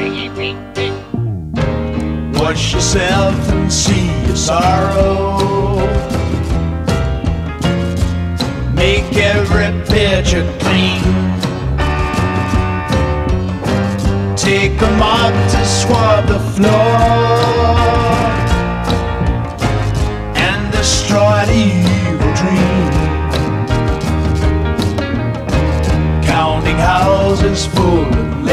Wash yourself and see your sorrow. Make every picture clean. Take a mop to swab the floor and destroy the evil dream. Counting houses full